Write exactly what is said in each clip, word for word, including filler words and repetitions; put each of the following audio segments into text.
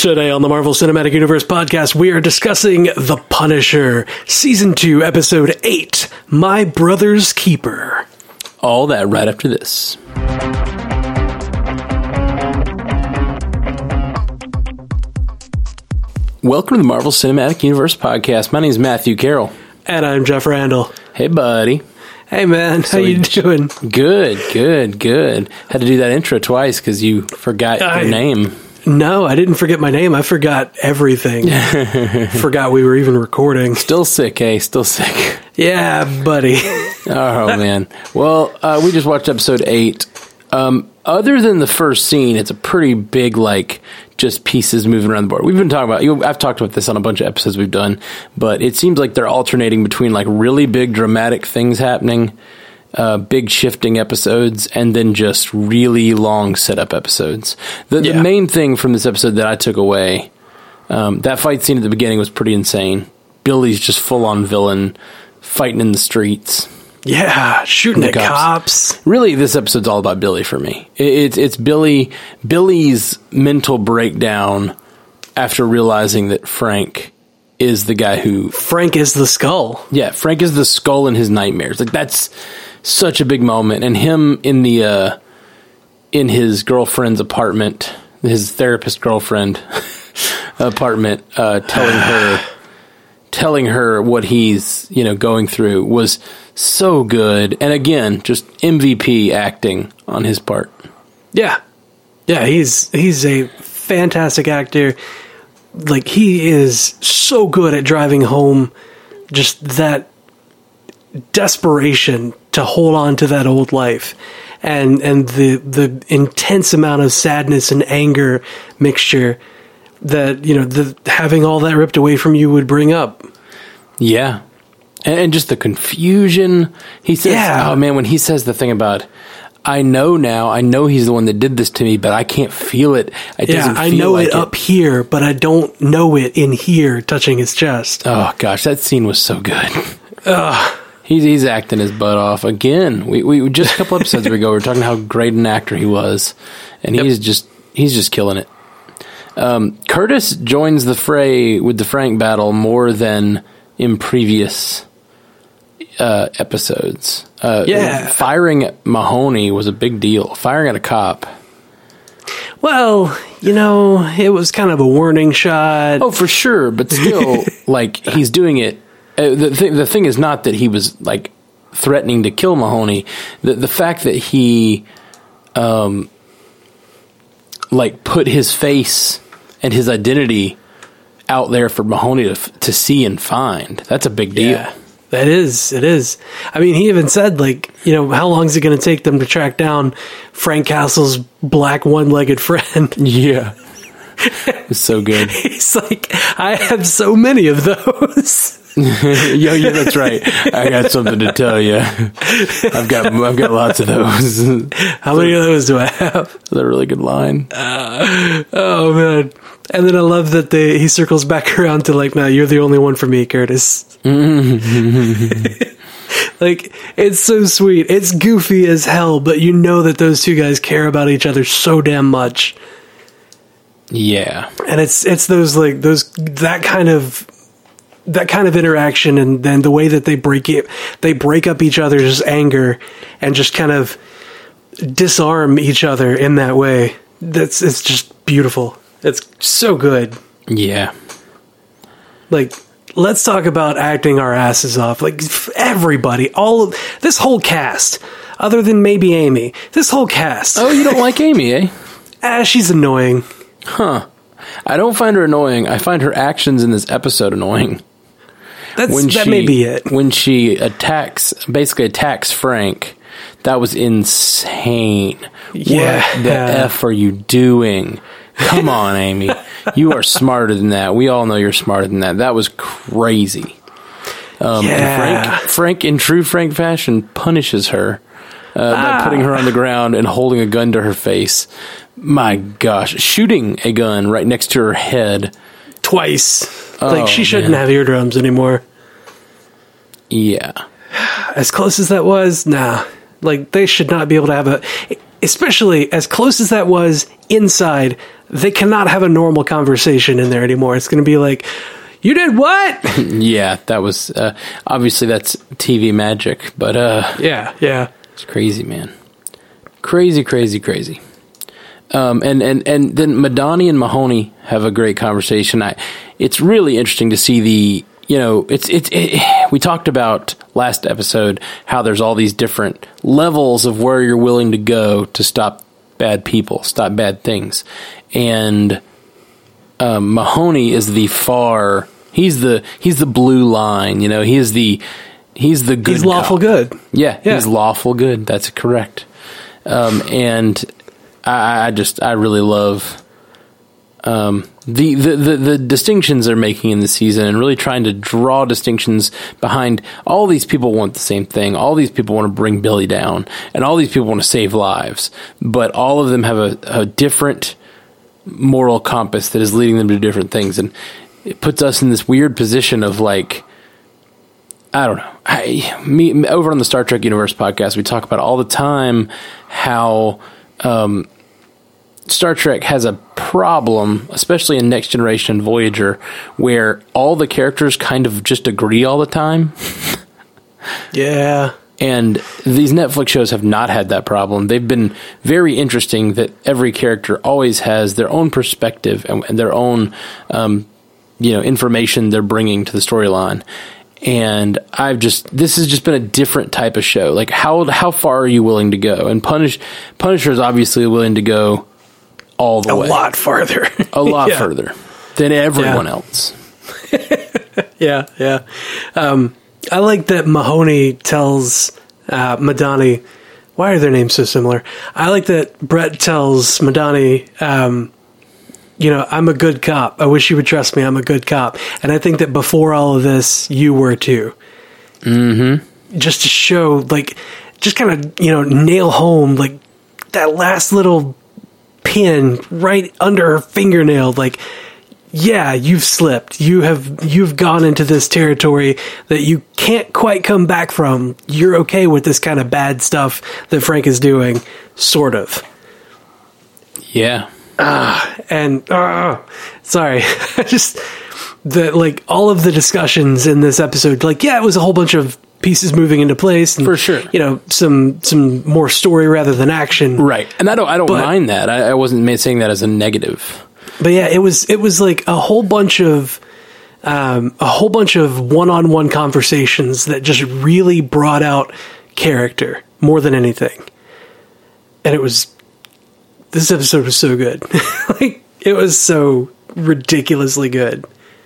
Today on the Marvel Cinematic Universe podcast, we are discussing The Punisher, Season two, Episode eight, My Brother's Keeper. All that right after this. Welcome to the Marvel Cinematic Universe podcast. My name is Matthew Carroll. And I'm Jeff Randall. Hey, buddy. Hey, man. So how you doing? Good, good, good. Had to do that intro twice because you forgot I, your name. No, I didn't forget my name. I forgot everything. Forgot we were even recording. Still sick, eh? Still sick. Yeah, buddy. Oh, man. Well, uh, we just watched episode eight. Um, other than the first scene, it's a pretty big, like, just pieces moving around the board. We've been talking about, you know, I've talked about this on a bunch of episodes we've done, but it seems like they're alternating between, like, really big dramatic things happening, uh, big shifting episodes, and then just really long setup episodes. The, yeah. the main thing from this episode that I took away, um, that fight scene at the beginning was pretty insane. Billy's just full-on villain, fighting in the streets. Yeah, shooting at cops. cops. Really, this episode's all about Billy for me. It, it's it's Billy Billy's mental breakdown after realizing that Frank is the guy who... Frank is the skull. Yeah, Frank is the skull in his nightmares. Like, that's such a big moment. And him in the uh, in his girlfriend's apartment, his therapist girlfriend apartment, uh, telling her telling her what he's, you know, going through was so good. And again, just M V P acting on his part. Yeah. Yeah, he's he's a fantastic actor. Like, he is so good at driving home just that desperation to hold on to that old life. And and the the intense amount of sadness and anger mixture that, you know, the having all that ripped away from you would bring up. Yeah. And, and just the confusion. He says, yeah. oh man, when he says the thing about, I know now, I know he's the one that did this to me, but I can't feel it. It yeah, doesn't feel I know like it, it up here, but I don't know it in here touching his chest. Oh gosh, that scene was so good. Ugh. He's, he's acting his butt off again. We, we just a couple episodes ago, we were talking how great an actor he was, and yep. he's just, he's just killing it. Um, Curtis joins the fray with the Frank battle more than in previous uh, episodes. Uh, yeah. Firing at Mahoney was a big deal. Firing at a cop. Well, you know, it was kind of a warning shot. Oh, for sure. But still, like, he's doing it. Uh, the, th- the thing is not that he was, like, threatening to kill Mahoney. The, the fact that he, um, like, put his face and his identity out there for Mahoney to, to see and find. That's a big deal. Yeah, that is. It is. I mean, he even said, like, you know, how long is it going to take them to track down Frank Castle's black one-legged friend? Yeah. It's so good. He's like, I have so many of those. yeah, yeah, that's right. I got something to tell you. I've got, I've got lots of those. How many of those do I have? That's a really good line. Uh, oh man! And then I love that they he circles back around to like, "No, you're the only one for me, Curtis." Like, it's so sweet. It's goofy as hell, but you know that those two guys care about each other so damn much. Yeah, and it's it's those like those that kind of. that kind of interaction, and then the way that they break it, they break up each other's anger and just kind of disarm each other in that way. That's, it's just beautiful. It's so good. Yeah. Like, let's talk about acting our asses off. Like, everybody, all of this whole cast, other than maybe Amy, this whole cast. Oh, you don't like Amy, eh? Ah, she's annoying. Huh. I don't find her annoying. I find her actions in this episode annoying. That's, when that she, may be it. When she attacks, basically attacks Frank, that was insane. Yeah. What the F are you doing? Come on, Amy. You are smarter than that. We all know you're smarter than that. That was crazy. Um, yeah. Frank, Frank, in true Frank fashion, punishes her uh, ah. by putting her on the ground and holding a gun to her face. My gosh. Shooting a gun right next to her head. Twice. Oh, like, she shouldn't man. have eardrums anymore. Yeah. As close as that was, nah. Like, they should not be able to have a... especially as close as that was inside, they cannot have a normal conversation in there anymore. It's going to be like, you did what? Yeah, that was, uh, obviously that's T V magic, but, uh, yeah, yeah. It's crazy, man. Crazy, crazy, crazy. Um, and, and, and then Madani and Mahoney have a great conversation. I, it's really interesting to see the, you know, it's, it's, it, we talked about last episode how there's all these different levels of where you're willing to go to stop bad people, stop bad things. And, um, Mahoney is the far, he's the, he's the blue line, you know, he is the, he's the good He's lawful cop. good. Yeah, yeah, he's lawful good. That's correct. Um, and I, I just, I really love, um, the, the, the, the distinctions they're making in the season and really trying to draw distinctions behind all these people want the same thing. All these people want to bring Billy down and all these people want to save lives, but all of them have a, a different moral compass that is leading them to different things. And it puts us in this weird position of like, I don't know. I, me over on the Star Trek Universe podcast, we talk about all the time how um, Star Trek has a problem, especially in Next Generation and Voyager, where all the characters kind of just agree all the time. Yeah. And these Netflix shows have not had that problem. They've been very interesting that every character always has their own perspective and, and their own, um, you know, information they're bringing to the storyline. And I've just, this has just been a different type of show. Like how, how far are you willing to go? And Punish, Punisher is obviously willing to go all the a way. A lot farther. a lot yeah. further than everyone yeah. else. yeah. Yeah. Um, I like that Mahoney tells, uh, Madani, why are their names so similar? I like that Brett tells Madani, um, you know, I'm a good cop. I wish you would trust me. I'm a good cop. And I think that before all of this, you were too. Mm-hmm. Just to show, like, just kind of, you know, nail home, like, that last little pin right under her fingernail. Like, yeah, you've slipped. You have, you've gone into this territory that you can't quite come back from. You're okay with this kind of bad stuff that Frank is doing, sort of. Yeah. Ah, and uh, sorry, just the like all of the discussions in this episode. Like, yeah, it was a whole bunch of pieces moving into place, and, for sure. You know, some some more story rather than action, right? And I don't I don't but, mind that. I, I wasn't saying that as a negative. But yeah, it was it was like a whole bunch of um, a whole bunch of one-on-one conversations that just really brought out character more than anything, and it was. This episode was so good. Like, it was so ridiculously good.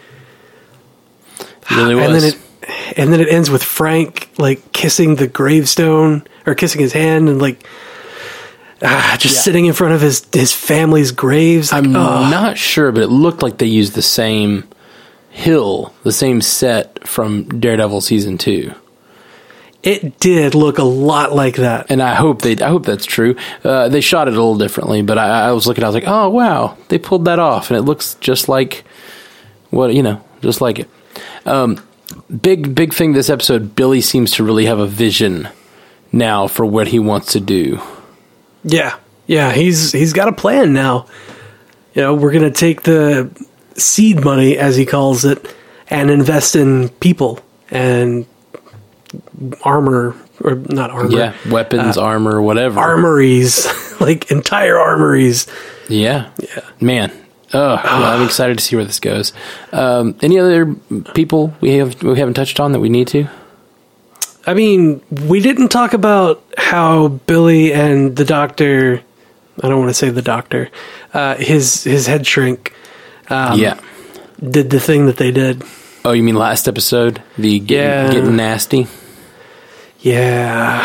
It really was. And then it, and then it ends with Frank, like, kissing the gravestone, or kissing his hand, and, like, ah, just yeah. sitting in front of his, his family's graves. Like, I'm oh. not sure, but it looked like they used the same hill, the same set from Daredevil Season two. It did look a lot like that, and I hope they. I hope that's true. Uh, they shot it a little differently, but I, I was looking. I was like, "Oh wow, they pulled that off," and it looks just like what you know, just like it. Um, big, big thing this episode. Billy seems to really have a vision now for what he wants to do. Yeah, yeah, he's he's got a plan now. You know, we're gonna take the seed money, as he calls it, and invest in people and. Armor, or not armor. Yeah, weapons, uh, armor, whatever. Armories, like entire armories. Yeah. Yeah. Man. Oh, well, I'm excited to see where this goes. Um, any other people we have we haven't touched on that we need to? I mean, we didn't talk about how Billy and the doctor, I don't want to say the doctor, uh, his his head shrink um, yeah. did the thing that they did. Oh, you mean last episode? The getting, yeah. getting nasty? Yeah.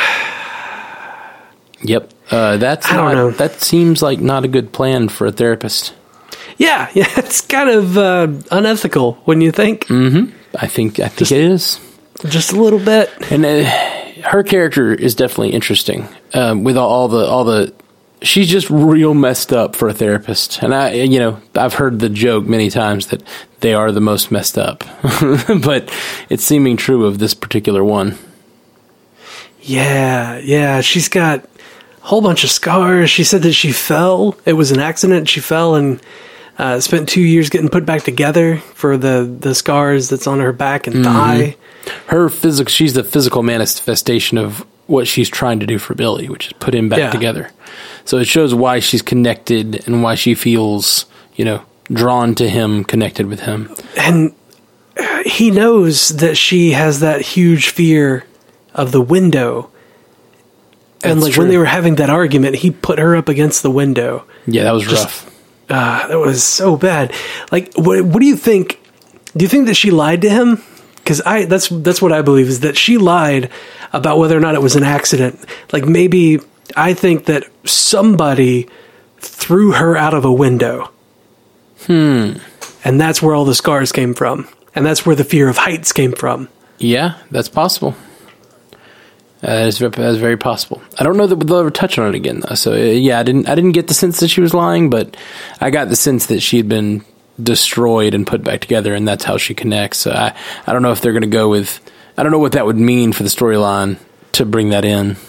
Yep. Uh, that's I don't not, know. That seems like not a good plan for a therapist. Yeah, yeah, it's kind of uh, unethical, wouldn't you think? Mm-hmm. I think I think just, it is. Just a little bit. And uh, her character is definitely interesting. Um, with all, all the all the, she's just real messed up for a therapist. And I, you know, I've heard the joke many times that they are the most messed up, but it's seeming true of this particular one. Yeah, yeah, she's got a whole bunch of scars. She said that she fell. It was an accident. She fell and uh, spent two years getting put back together for the, the scars that's on her back and mm-hmm. thigh. Her physical, she's the physical manifestation of what she's trying to do for Billy, which is put him back yeah. together. So it shows why she's connected and why she feels, you know, drawn to him, connected with him. And he knows that she has that huge fear of the window. And That's like true. When they were having that argument, he put her up against the window. Yeah, that was Just, rough. Uh, that was so bad. Like, what, what do you think? Do you think that she lied to him? Because I that's that's what I believe is that she lied about whether or not it was an accident. Like maybe I think that somebody threw her out of a window. Hmm. And that's where all the scars came from. And that's where the fear of heights came from. Yeah, that's possible. Uh, that's, that's very possible. I don't know that they'll ever touch on it again, though. So uh, yeah, I didn't. I didn't get the sense that she was lying, but I got the sense that she had been destroyed and put back together, and that's how she connects. So I, I don't know if they're going to go with. I don't know what that would mean for the storyline to bring that in.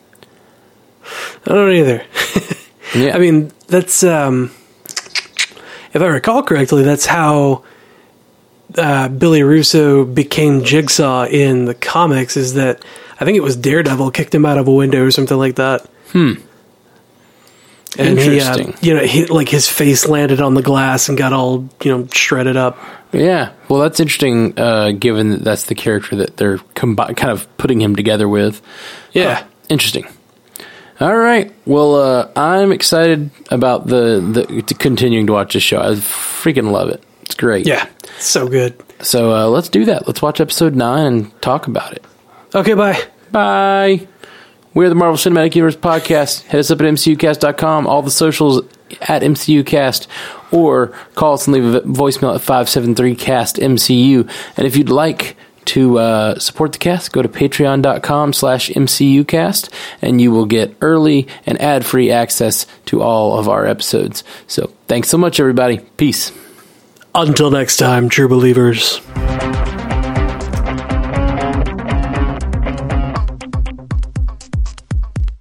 I don't either. Yeah, I mean that's. Um, if I recall correctly, that's how uh, Billy Russo became Jigsaw in the comics. Is that I think it was Daredevil kicked him out of a window or something like that. Hmm. And Interesting. He, uh, you know, he, like his face landed on the glass and got all, you know, shredded up. Yeah. Well, that's interesting, uh, given that that's the character that they're combi- kind of putting him together with. Yeah. Uh, interesting. All right. Well, uh, I'm excited about the, the to continuing to watch this show. I freaking love it. It's great. Yeah. So good. So uh, let's do that. Let's watch episode nine and talk about it. Okay, bye. Bye. We're the Marvel Cinematic Universe Podcast. Hit us up at M C U cast dot com. All the socials at M C U Cast. Or call us and leave a voicemail at five seven three cast M C U. And if you'd like to uh, support the cast, go to patreon dot com slash M C U Cast. And you will get early and ad-free access to all of our episodes. So thanks so much, everybody. Peace. Until next time, true believers.